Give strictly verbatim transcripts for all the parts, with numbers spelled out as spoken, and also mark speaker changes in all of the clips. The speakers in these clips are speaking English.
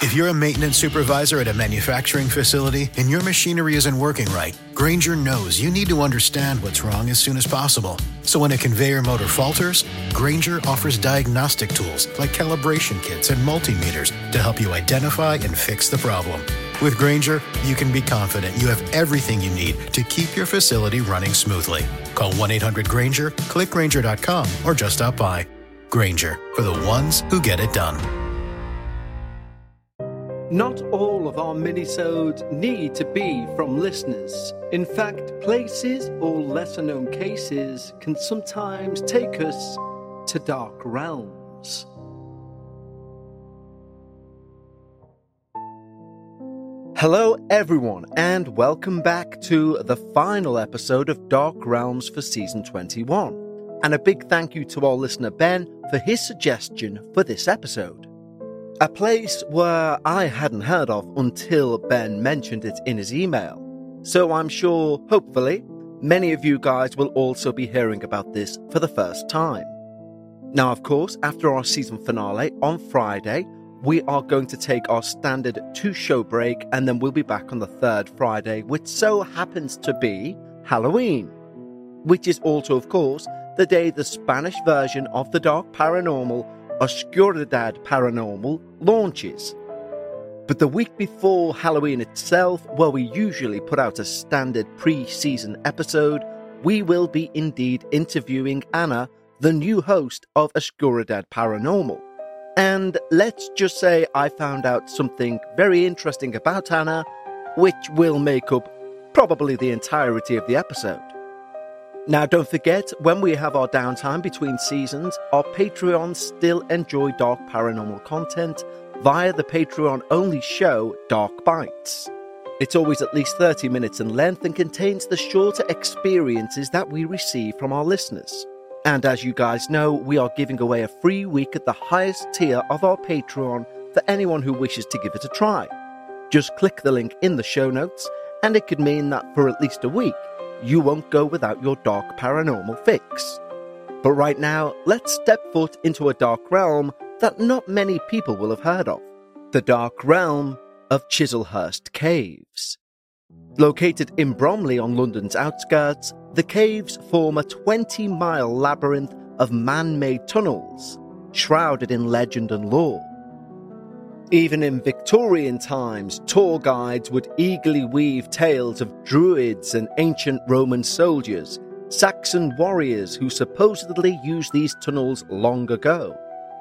Speaker 1: If you're a maintenance supervisor at a manufacturing facility and your machinery isn't working right, Grainger knows you need to understand what's wrong as soon as possible. So when a conveyor motor falters, Grainger offers diagnostic tools like calibration kits and multimeters to help you identify and fix the problem. With Grainger, you can be confident you have everything you need to keep your facility running smoothly. Call one eight hundred Grainger, click Grainger dot com, or just stop by. Grainger, for the ones who get it done.
Speaker 2: Not all of our minisodes need to be from listeners. In fact, places or lesser-known cases can sometimes take us to dark realms. Hello everyone, and welcome back to the final episode of Dark Realms for Season twenty-one. And a big thank you to our listener Ben for his suggestion for this episode. A place where I hadn't heard of until Ben mentioned it in his email. So I'm sure, hopefully, many of you guys will also be hearing about this for the first time. Now, of course, after our season finale on Friday, we are going to take our standard two-show break, and then we'll be back on the third Friday, which so happens to be Halloween, which is also, of course, the day the Spanish version of the Dark Paranormal, Oscuridad Paranormal, launches. But the week before Halloween itself, where we usually put out a standard pre-season episode, we will be indeed interviewing Anna, the new host of Oscuridad Paranormal. And let's just say I found out something very interesting about Anna, which will make up probably the entirety of the episode. Now, don't forget, when we have our downtime between seasons, our Patreons still enjoy Dark Paranormal content via the Patreon-only show Dark Bites. It's always at least thirty minutes in length and contains the shorter experiences that we receive from our listeners. And as you guys know, we are giving away a free week at the highest tier of our Patreon for anyone who wishes to give it a try. Just click the link in the show notes, and it could mean that for at least a week, you won't go without your Dark Paranormal fix. But right now, let's step foot into a dark realm that not many people will have heard of. The dark realm of Chislehurst Caves. Located in Bromley on London's outskirts, the caves form a twenty-mile labyrinth of man-made tunnels, shrouded in legend and lore. Even in Victorian times, tour guides would eagerly weave tales of druids and ancient Roman soldiers, Saxon warriors who supposedly used these tunnels long ago.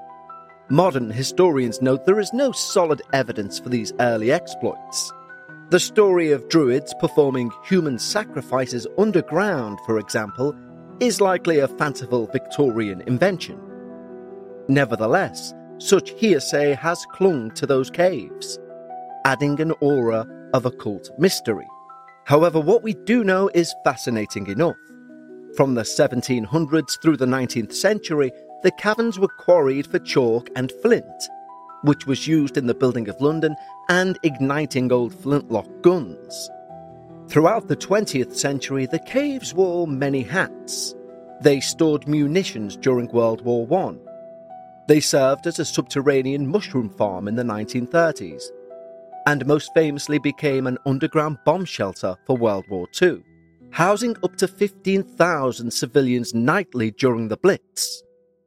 Speaker 2: Modern historians note there is no solid evidence for these early exploits. The story of druids performing human sacrifices underground, for example, is likely a fanciful Victorian invention. Nevertheless, such hearsay has clung to those caves, adding an aura of occult mystery. However, what we do know is fascinating enough. From the seventeen hundreds through the nineteenth century, the caverns were quarried for chalk and flint, which was used in the building of London and igniting old flintlock guns. Throughout the twentieth century, the caves wore many hats. They stored munitions during World War One. They served as a subterranean mushroom farm in the nineteen thirties, and most famously became an underground bomb shelter for World War Two, housing up to fifteen thousand civilians nightly during the Blitz.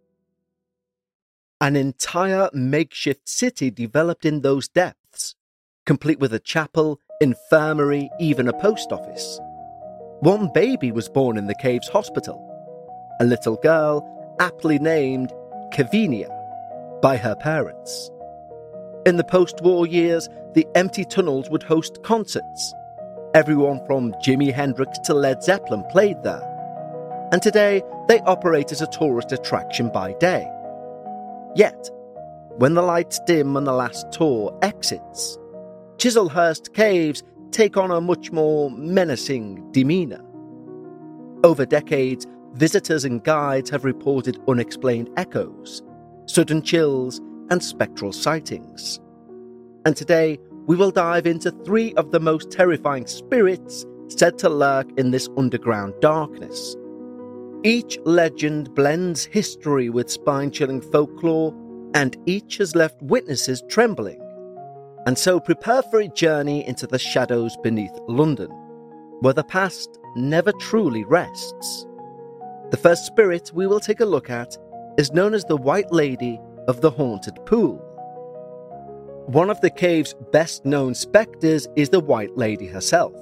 Speaker 2: An entire makeshift city developed in those depths, complete with a chapel, infirmary, even a post office. One baby was born in the cave's hospital, a little girl aptly named Kavinia by her parents. In the post-war years, the empty tunnels would host concerts. Everyone from Jimi Hendrix to Led Zeppelin played there. And today, they operate as a tourist attraction by day. Yet, when the lights dim and the last tour exits, Chislehurst Caves take on a much more menacing demeanour. Over decades, visitors and guides have reported unexplained echoes, sudden chills, and spectral sightings. And today, we will dive into three of the most terrifying spirits said to lurk in this underground darkness. Each legend blends history with spine-chilling folklore, and each has left witnesses trembling. And so prepare for a journey into the shadows beneath London, where the past never truly rests. The first spirit we will take a look at is known as the White Lady of the Haunted Pool. One of the cave's best-known spectres is the White Lady herself,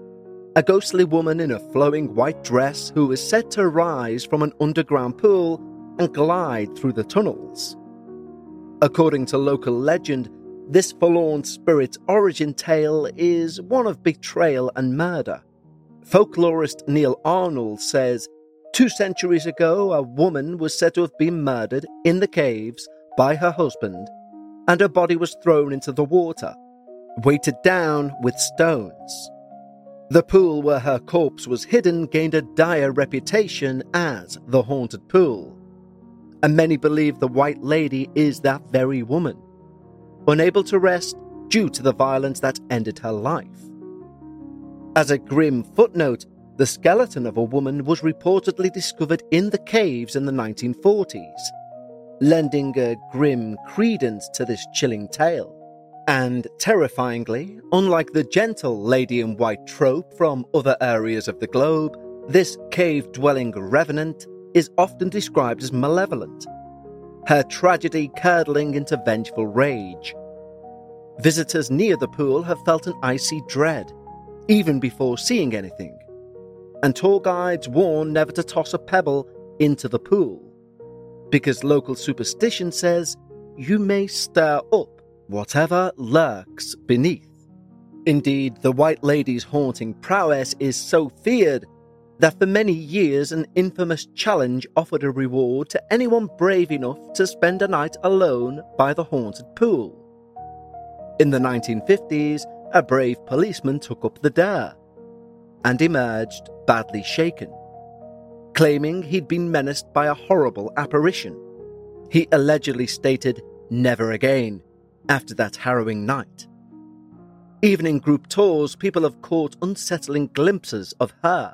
Speaker 2: a ghostly woman in a flowing white dress who is said to rise from an underground pool and glide through the tunnels. According to local legend, this forlorn spirit's origin tale is one of betrayal and murder. Folklorist Neil Arnold says, two centuries ago a woman was said to have been murdered in the caves by her husband, and her body was thrown into the water, weighted down with stones. The pool where her corpse was hidden gained a dire reputation as the haunted pool, and many believe the White Lady is that very woman, unable to rest due to the violence that ended her life. As a grim footnote, the skeleton of a woman was reportedly discovered in the caves in the nineteen forties, lending a grim credence to this chilling tale. And terrifyingly, unlike the gentle lady in white trope from other areas of the globe, this cave-dwelling revenant is often described as malevolent, her tragedy curdling into vengeful rage. Visitors near the pool have felt an icy dread, even before seeing anything, and tour guides warn never to toss a pebble into the pool, because local superstition says you may stir up whatever lurks beneath. Indeed, the White Lady's haunting prowess is so feared that for many years an infamous challenge offered a reward to anyone brave enough to spend a night alone by the haunted pool. In the nineteen fifties, a brave policeman took up the dare and emerged badly shaken, claiming he'd been menaced by a horrible apparition. He allegedly stated, "Never again," after that harrowing night. Even in group tours, people have caught unsettling glimpses of her.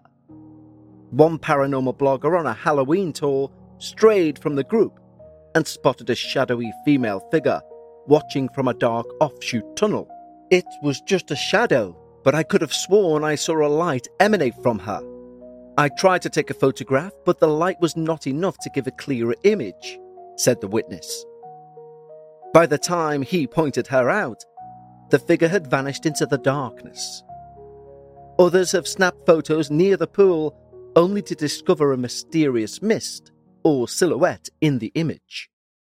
Speaker 2: One paranormal blogger on a Halloween tour strayed from the group and spotted a shadowy female figure watching from a dark offshoot tunnel. It was just a shadow, but I could have sworn I saw a light emanate from her. I tried to take a photograph, but the light was not enough to give a clearer image, said the witness. By the time he pointed her out, the figure had vanished into the darkness. Others have snapped photos near the pool only to discover a mysterious mist or silhouette in the image.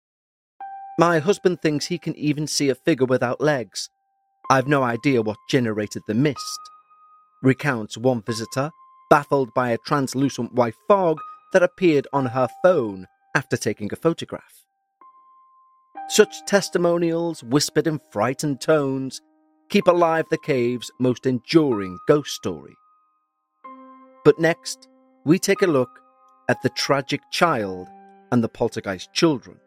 Speaker 2: My husband thinks he can even see a figure without legs. I've no idea what generated the mist, recounts one visitor, baffled by a translucent white fog that appeared on her phone after taking a photograph. Such testimonials, whispered in frightened tones, keep alive the cave's most enduring ghost story. But next, we take a look at the tragic child and the poltergeist children.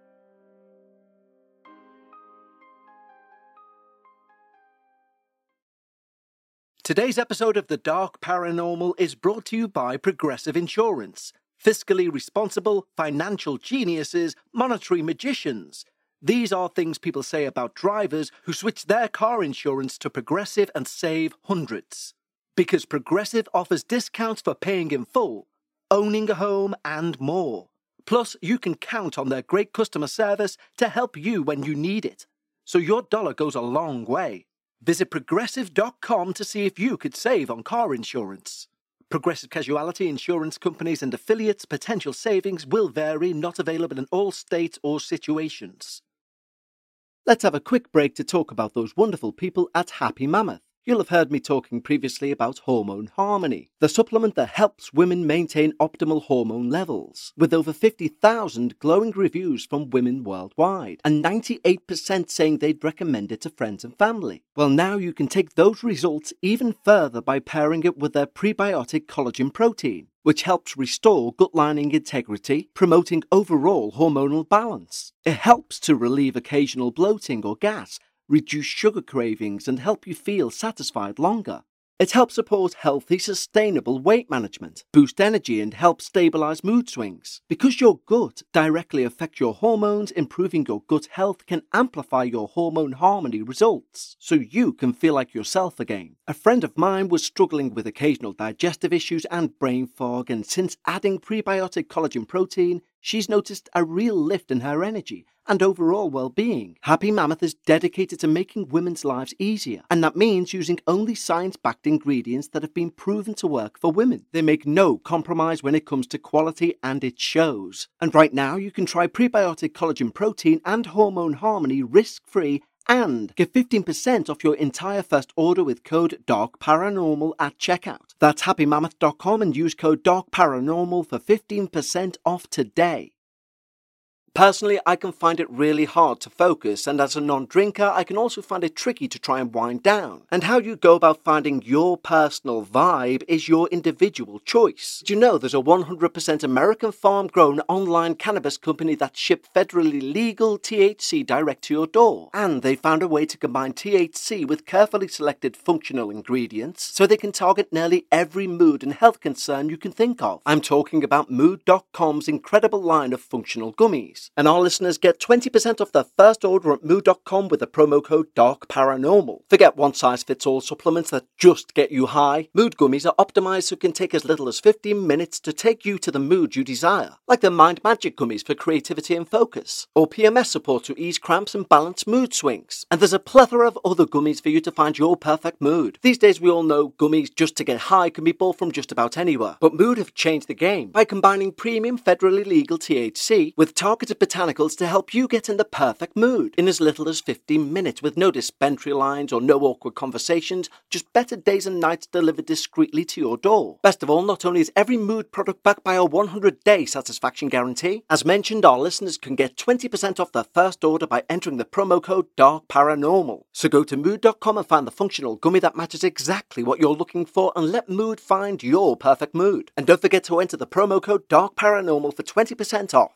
Speaker 2: Today's episode of The Dark Paranormal is brought to you by Progressive Insurance. Fiscally responsible, financial geniuses, monetary magicians. These are things people say about drivers who switch their car insurance to Progressive and save hundreds. Because Progressive offers discounts for paying in full, owning a home, and more. Plus, you can count on their great customer service to help you when you need it. So your dollar goes a long way. Visit progressive dot com to see if you could save on car insurance. Progressive Casualty Insurance Companies and affiliates' potential savings will vary, not available in all states or situations. Let's have a quick break to talk about those wonderful people at Happy Mammoth. You'll have heard me talking previously about Hormone Harmony, the supplement that helps women maintain optimal hormone levels, with over fifty thousand glowing reviews from women worldwide, and ninety-eight percent saying they'd recommend it to friends and family. Well, now you can take those results even further by pairing it with their prebiotic collagen protein, which helps restore gut lining integrity, promoting overall hormonal balance. It helps to relieve occasional bloating or gas, reduce sugar cravings, and help you feel satisfied longer. It helps support healthy, sustainable weight management, boost energy and help stabilize mood swings. Because your gut directly affects your hormones, improving your gut health can amplify your hormone harmony results, so you can feel like yourself again. A friend of mine was struggling with occasional digestive issues and brain fog, and since adding prebiotic collagen protein, she's noticed a real lift in her energy and overall well-being. Happy Mammoth is dedicated to making women's lives easier, and that means using only science-backed ingredients that have been proven to work for women. They make no compromise when it comes to quality, and it shows. And right now, you can try prebiotic collagen protein and hormone harmony risk-free and get fifteen percent off your entire first order with code DARKParanormal at checkout. That's happy mammoth dot com and use code DARKParanormal for fifteen percent off today. Personally, I can find it really hard to focus, and as a non-drinker, I can also find it tricky to try and wind down. And how you go about finding your personal vibe is your individual choice. Do you know there's a one hundred percent American farm-grown online cannabis company that ships federally legal T H C direct to your door? And they found a way to combine T H C with carefully selected functional ingredients so they can target nearly every mood and health concern you can think of. I'm talking about mood dot com's incredible line of functional gummies. And our listeners get twenty percent off their first order at mood dot com with the promo code DARKParanormal. Forget one-size-fits-all supplements that just get you high. Mood gummies are optimized so it can take as little as fifteen minutes to take you to the mood you desire, like the Mind Magic gummies for creativity and focus, or P M S support to ease cramps and balance mood swings. And there's a plethora of other gummies for you to find your perfect mood. These days we all know gummies just to get high can be bought from just about anywhere, but Mood have changed the game by combining premium federally legal T H C with targeted botanicals to help you get in the perfect mood in as little as fifteen minutes, with no dispensary lines or no awkward conversations, just better days and nights delivered discreetly to your door. Best of all, not only is every mood product backed by a one hundred day satisfaction guarantee, as mentioned, our listeners can get twenty percent off their first order by entering the promo code DARKParanormal. So go to mood dot com and find the functional gummy that matches exactly what you're looking for, and let Mood find your perfect mood. And don't forget to enter the promo code DARKParanormal for twenty percent off.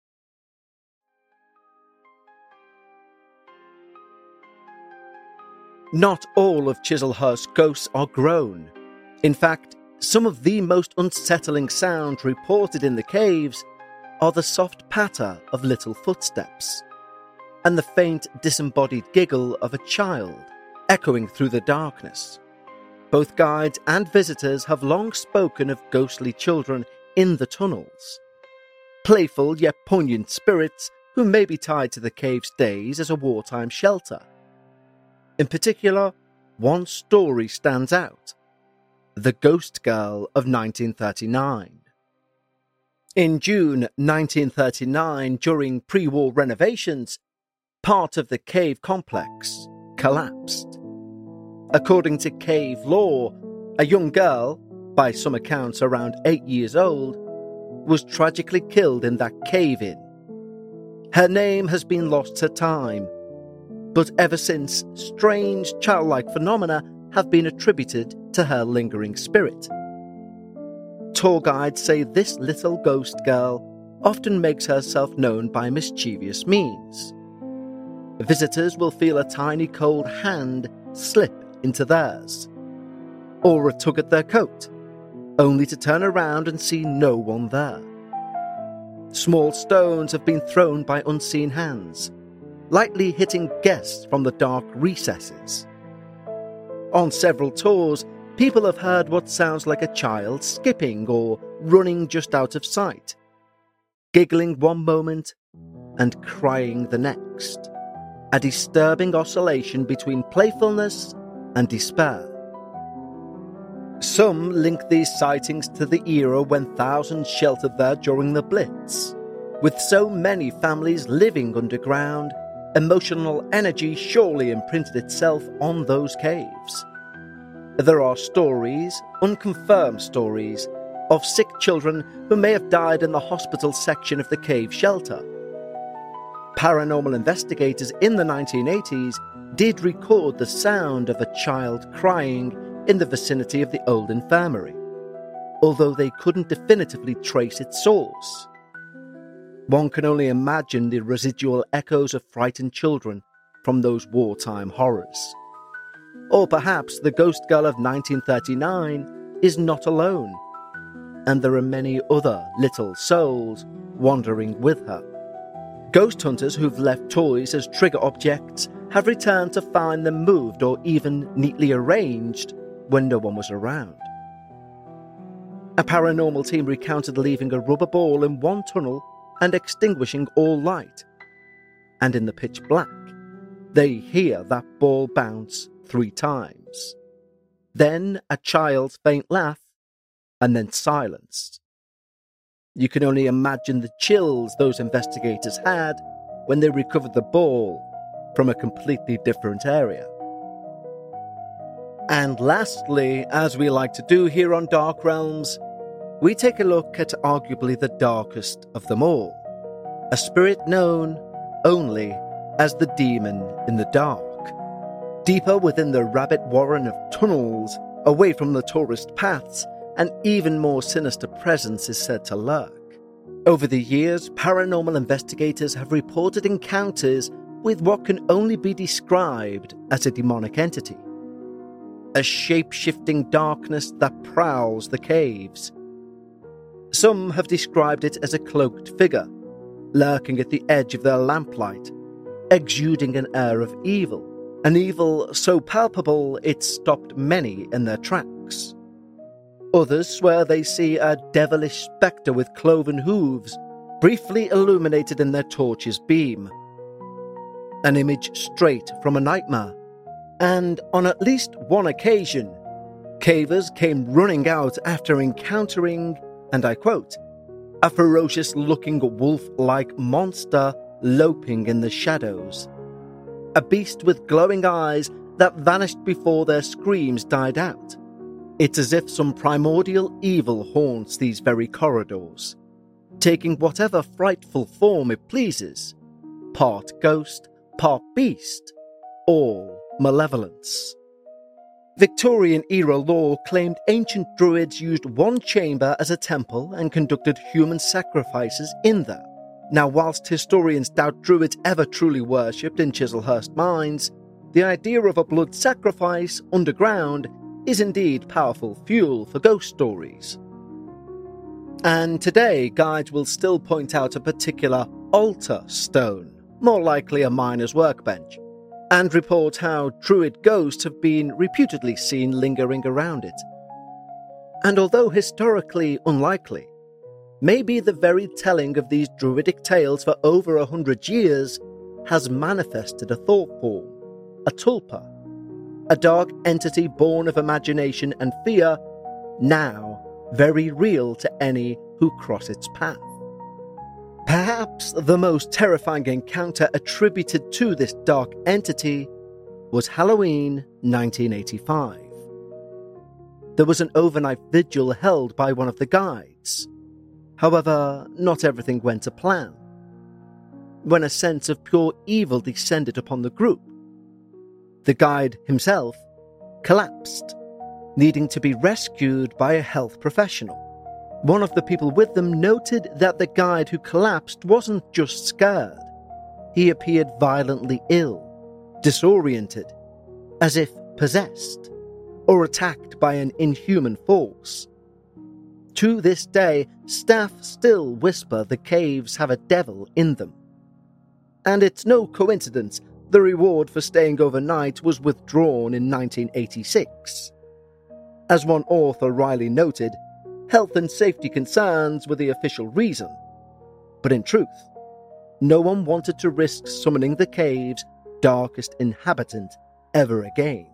Speaker 2: Not all of Chislehurst's ghosts are grown. In fact, some of the most unsettling sounds reported in the caves are the soft patter of little footsteps and the faint disembodied giggle of a child echoing through the darkness. Both guides and visitors have long spoken of ghostly children in the tunnels, playful yet poignant spirits who may be tied to the cave's days as a wartime shelter. In particular, one story stands out: the Ghost Girl of nineteen thirty-nine. In June nineteen thirty-nine, during pre-war renovations, part of the cave complex collapsed. According to cave lore, a young girl, by some accounts around eight years old, was tragically killed in that cave-in. Her name has been lost to time, but ever since, strange childlike phenomena have been attributed to her lingering spirit. Tour guides say this little ghost girl often makes herself known by mischievous means. Visitors will feel a tiny cold hand slip into theirs, or a tug at their coat, only to turn around and see no one there. Small stones have been thrown by unseen hands, lightly hitting guests from the dark recesses. On several tours, people have heard what sounds like a child skipping or running just out of sight, giggling one moment and crying the next, a disturbing oscillation between playfulness and despair. Some link these sightings to the era when thousands sheltered there during the Blitz. With so many families living underground, emotional energy surely imprinted itself on those caves. There are stories, unconfirmed stories, of sick children who may have died in the hospital section of the cave shelter. Paranormal investigators in the nineteen eighties did record the sound of a child crying in the vicinity of the old infirmary, although they couldn't definitively trace its source. One can only imagine the residual echoes of frightened children from those wartime horrors. Or perhaps the ghost girl of nineteen thirty-nine is not alone, and there are many other little souls wandering with her. Ghost hunters who've left toys as trigger objects have returned to find them moved or even neatly arranged when no one was around. A paranormal team recounted leaving a rubber ball in one tunnel and extinguishing all light. And in the pitch black, they hear that ball bounce three times. Then a child's faint laugh, and then silence. You can only imagine the chills those investigators had when they recovered the ball from a completely different area. And lastly, as we like to do here on Dark Realms, we take a look at arguably the darkest of them all, a spirit known only as the Demon in the Dark. Deeper within the rabbit warren of tunnels, away from the tourist paths, an even more sinister presence is said to lurk. Over the years, paranormal investigators have reported encounters with what can only be described as a demonic entity. A shape-shifting darkness that prowls the caves. Some have described it as a cloaked figure, lurking at the edge of their lamplight, exuding an air of evil, an evil so palpable it stopped many in their tracks. Others swear they see a devilish spectre with cloven hooves, briefly illuminated in their torch's beam. An image straight from a nightmare. And on at least one occasion, cavers came running out after encountering, and I quote, a ferocious-looking wolf-like monster loping in the shadows. A beast with glowing eyes that vanished before their screams died out. It's as if some primordial evil haunts these very corridors, taking whatever frightful form it pleases, part ghost, part beast, all malevolence. Victorian-era lore claimed ancient druids used one chamber as a temple and conducted human sacrifices in there. Now, whilst historians doubt druids ever truly worshipped in Chislehurst mines, the idea of a blood sacrifice underground is indeed powerful fuel for ghost stories. And today, guides will still point out a particular altar stone, more likely a miner's workbench, and report how druid ghosts have been reputedly seen lingering around it. And although historically unlikely, maybe the very telling of these druidic tales for over a hundred years has manifested a thought form, a tulpa, a dark entity born of imagination and fear, now very real to any who cross its path. Perhaps the most terrifying encounter attributed to this dark entity was Halloween nineteen eighty-five. There was an overnight vigil held by one of the guides. However, not everything went to plan. When a sense of pure evil descended upon the group, the guide himself collapsed, needing to be rescued by a health professional. One of the people with them noted that the guide who collapsed wasn't just scared. He appeared violently ill, disoriented, as if possessed, or attacked by an inhuman force. To this day, staff still whisper the caves have a devil in them. And it's no coincidence the reward for staying overnight was withdrawn in nineteen eighty-six. As one author wryly noted, health and safety concerns were the official reason. But in truth, no one wanted to risk summoning the cave's darkest inhabitant ever again.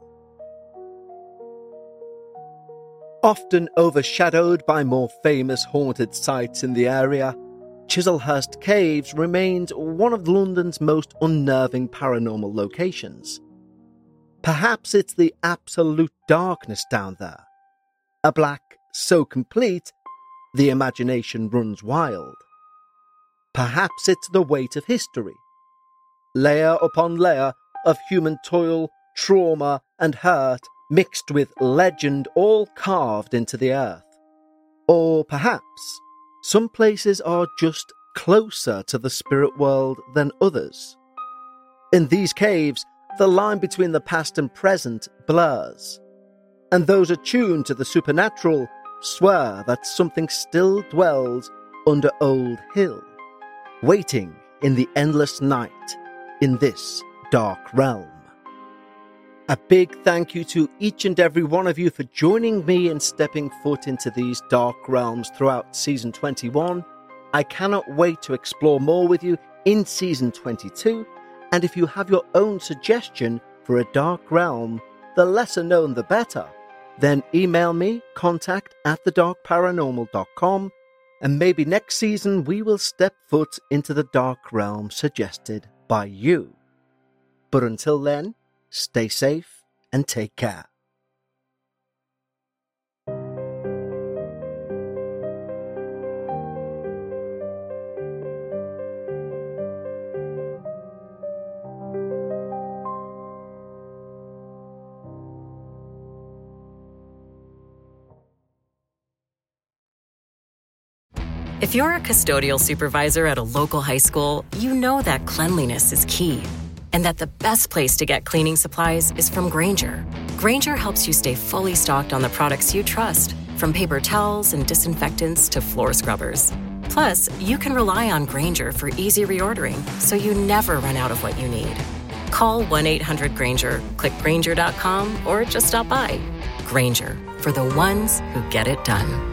Speaker 2: Often overshadowed by more famous haunted sites in the area, Chislehurst Caves remains one of London's most unnerving paranormal locations. Perhaps it's the absolute darkness down there, a black so complete the imagination runs wild. Perhaps it's the weight of history, layer upon layer of human toil, trauma and hurt mixed with legend all carved into the earth. Or perhaps some places are just closer to the spirit world than others. In these caves, the line between the past and present blurs, and those attuned to the supernatural swear that something still dwells under Old Hill, waiting in the endless night in this dark realm. A big thank you to each and every one of you for joining me and stepping foot into these dark realms throughout Season twenty-one. I cannot wait to explore more with you in Season twenty-two, and if you have your own suggestion for a dark realm, the lesser known the better, then email me, contact at the dark paranormal dot com, and maybe next season we will step foot into the dark realm suggested by you. But until then, stay safe and take care.
Speaker 3: If you're a custodial supervisor at a local high school, you know that cleanliness is key, and that the best place to get cleaning supplies is from Grainger. Grainger helps you stay fully stocked on the products you trust, from paper towels and disinfectants to floor scrubbers. Plus, you can rely on Grainger for easy reordering, so you never run out of what you need. Call one eight hundred Grainger, click Grainger dot com, or just stop by. Grainger, for the ones who get it done.